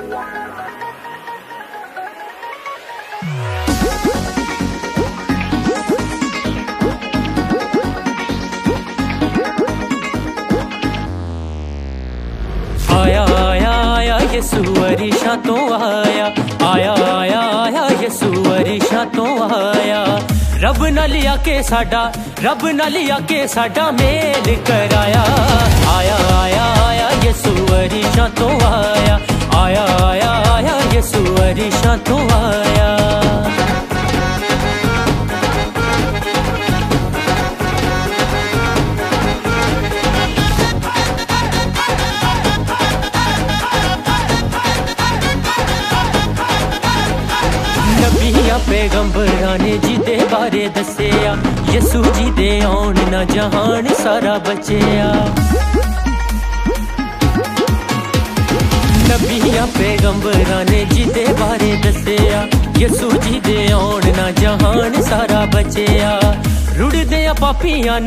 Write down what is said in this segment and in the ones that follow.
आया आया आया यीशु अरीशा तो आया, आया आया आया यीशु अरीशा तो आया। रब न लिया के साडा, रब न लिया के साडा मेल कराया। आया आया आया यीशु अरीशा तो आया, आया आया आया यीशु अरीशा तो आया। नबियां पैगंबरां ने जिदे बारे दस्सेया, यसू जी दे आउण ना जहान सारा बचेया। नबियां पैगंबरां ने जिदे बारे दस्सेया, यसू जी दे आउण ना जहान सारा बचेया। रुड़देयां पापियां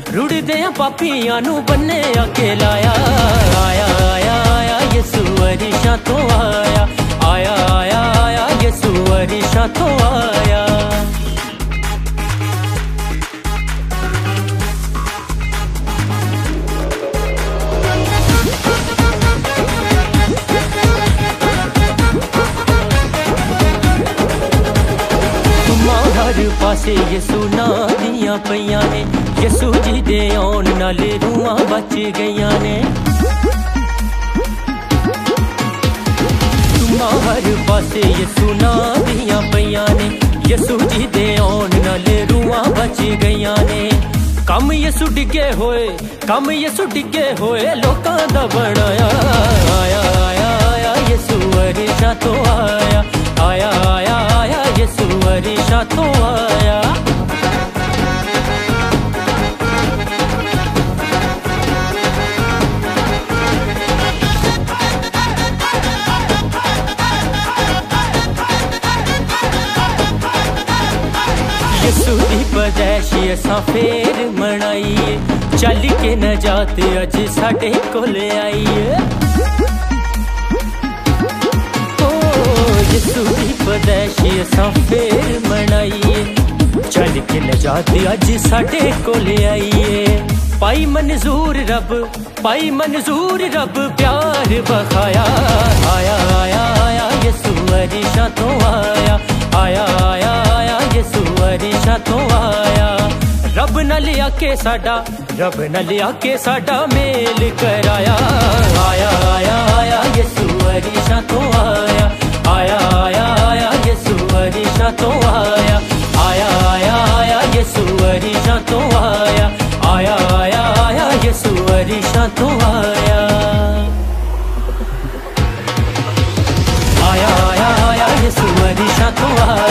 नू बन्ने आके लाया। आया आया आया यसू अरीशा तो आया, आया आया आया यसू अरीशा तो आया। हर पासे यसू ना दियां पईयां ने, यसू जी दे आउण नाल रूहां बच गईयां ने। हर पासे यसू ना दियां पईयां ने, यसू जी दे आउण नाल रूहां बच गईयां ने। कम यसू डिगे होए लोकां दा बनाया। आया आया आया यसू अरीशा तो आया, आया आया आया यसू अरीशा तो आया। यसू दी पैदाइशी असां फेर मनाईए, चल के नजात अज साडे कोल आईए। यसू दी पैदाइशी असां फेर मनाईए, चल के नजात अज साडे कोल आईए। पाई मंजूर रब प्यार बखाया। आया आया आया यसू अरीशा तो आया, आया आया आया यसू अरीशा तो आया। रब न लिया के साडा मेल कराया। आया आया आया यसू अरीशा तो आया, आया आया आया यसू अरीशा तो आया, आया आया आया यसू अरीशा तो आया, आया आया आया यसू अरीशा तो आया। आया आया आया यसू अरीशा तो आया।